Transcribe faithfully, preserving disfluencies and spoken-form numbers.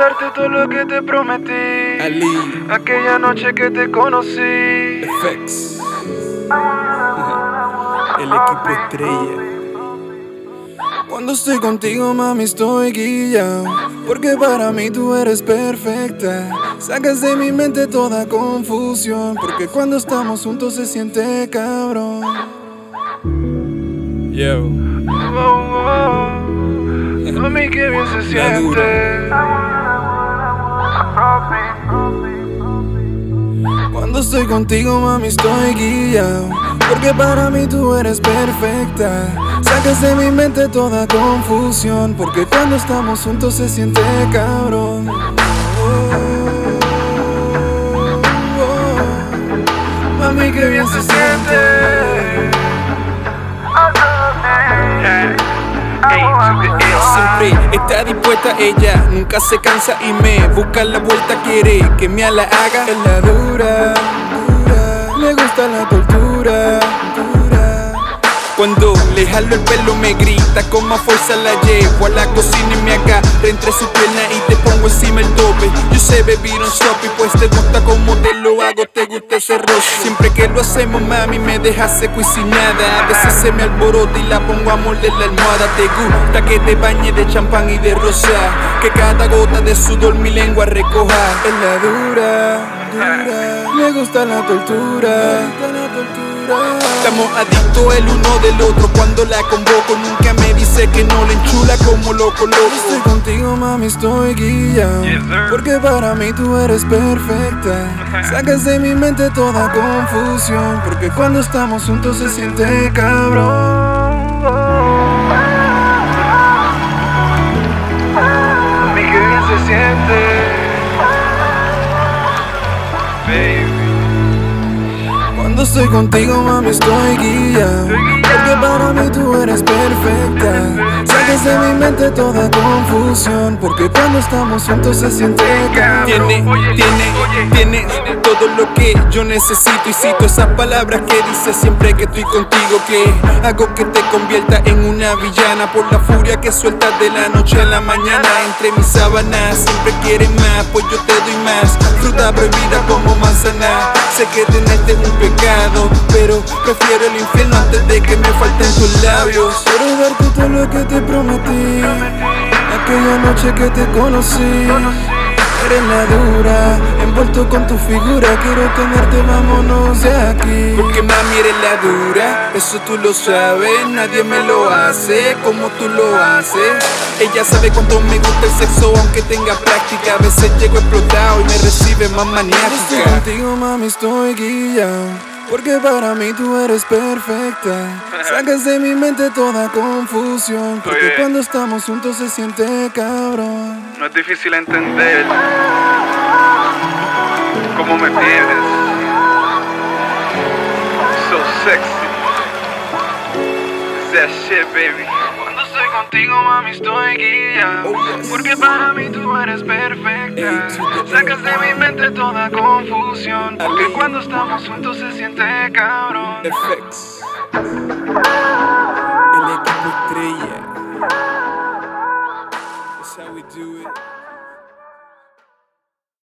darte todo lo que te prometí. Ali, aquella noche que te conocí. F X, el equipo estrella. Cuando estoy contigo, mami, estoy guillado, porque para mí tú eres perfecta. Sacas de mi mente toda confusión, porque cuando estamos juntos se siente cabrón. Yo, Oh, oh, mami, qué bien se siente. cuando estoy contigo, mami, estoy guillado, porque para mí tú eres perfecta. Sacas de mi mente toda confusión, porque cuando estamos juntos se siente cabrón. Oh, oh, oh. Mami, qué bien se siente. Siempre está dispuesta ella, nunca se cansa y me busca la vuelta, quiere que me la haga. Es la dura, dura, le gusta la tortura, dura. Cuando le jalo el pelo me grita, con más fuerza la llevo a la cocina y me agarra entre sus piernas y te pongo encima el tope. Yo sé baby don't stop y pues te gusta como te lo hago, te gusta ese rostro. Siempre que lo hacemos mami me deja seco y sin nada. A veces se me alborota y la pongo a morder la almohada. Te gusta que te bañe de champán y de rosa, que cada gota de sudor mi lengua recoja. Es la dura, dura, me gusta la tortura, la tortura. Estamos adictos el uno del otro, cuando la convoco nunca me dice que no, le enchula como loco loco. Estoy contigo mami, estoy guillado, Yes, sir. porque para mí tú eres perfecta. Sacas de mi mente toda confusión, porque cuando estamos juntos se siente cabrón. Mami, qué bien se siente. Baby. Cuando estoy contigo, mami, estoy guillado, porque para mí tú eres perfecta. Sacas de mi mente toda confusión, porque cuando estamos juntos se siente cabrón. Tiene, tiene, tiene todo lo que yo necesito, y cito esas palabras que dices siempre que estoy contigo, que hago que te convierta en una villana por la furia que sueltas de la noche a la mañana. Entre mis sábanas siempre quieres más, pues yo te doy más. Fruta prohibida como manzana, sé que tenerte es un pecado, pero prefiero el infierno antes de que me falten tus labios. Quiero darte todo lo que te prometí, aquella noche que te conocí. Eres la dura, envuelto con tu figura, quiero tenerte, vámonos de aquí. Porque mami eres la dura, eso tú lo sabes, nadie me lo hace como tú lo haces. Ella sabe cuánto me gusta el sexo, aunque tenga práctica. A veces llego explotado y me recibe más maniática. Estoy contigo mami, estoy guillado, porque para mí tú eres perfecta. Sacas de mi mente toda confusión, porque Oye, cuando estamos juntos se siente cabrón. no es difícil entender cómo me tienes. So sexy. That shit, baby. Cuando estoy contigo, mami, estoy guillado, Oh, yes. porque para mí tú eres perfecta. Sacas de mi mente toda confusión, porque cuando estamos juntos se siente cabrón. F X.